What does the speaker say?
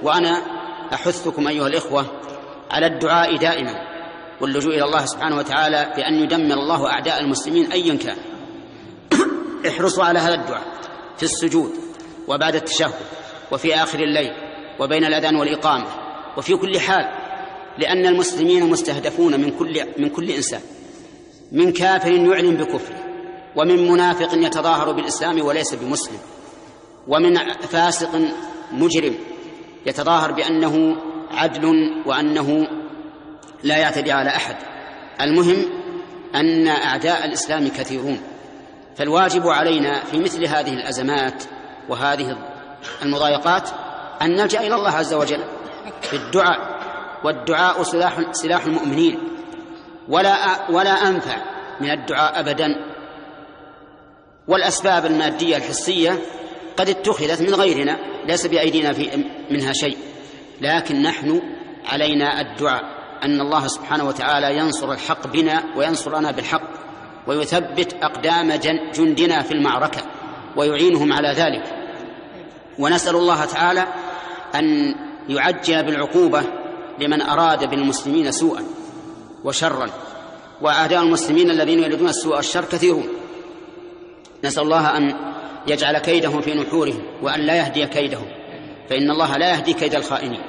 وأنا أحثكم أيها الإخوة على الدعاء دائما واللجوء إلى الله سبحانه وتعالى بأن يدمر الله أعداء المسلمين أيا كان. احرصوا على هذا الدعاء في السجود وبعد التشهد وفي آخر الليل وبين الأذان والإقامة وفي كل حال، لأن المسلمين مستهدفون من كل إنسان، من كافر يعلن بكفره، ومن منافق يتظاهر بالإسلام وليس بمسلم، ومن فاسق مجرم يتظاهر بأنه عدل وأنه لا يعتدي على أحد. المهم أن أعداء الإسلام كثيرون، فالواجب علينا في مثل هذه الأزمات وهذه المضايقات أن نلجأ إلى الله عز وجل بالدعاء، والدعاء سلاح المؤمنين، ولا أنفع من الدعاء أبدا. والأسباب المادية الحسية قد اتخذت من غيرنا ليس بأيدينا منها شيء، لكن نحن علينا الدعاء أن الله سبحانه وتعالى ينصر الحق بنا وينصرنا بالحق ويثبت أقدام جندنا في المعركة ويعينهم على ذلك. ونسأل الله تعالى أن يعجل بالعقوبة لمن أراد بالمسلمين سوءا وشرا، وأعداء المسلمين الذين يريدون السوء والشر كثيرون. نسأل الله أن يجعل كيدهم في نحورهم وأن لا يهدي كيدهم، فإن الله لا يهدي كيد الخائنين.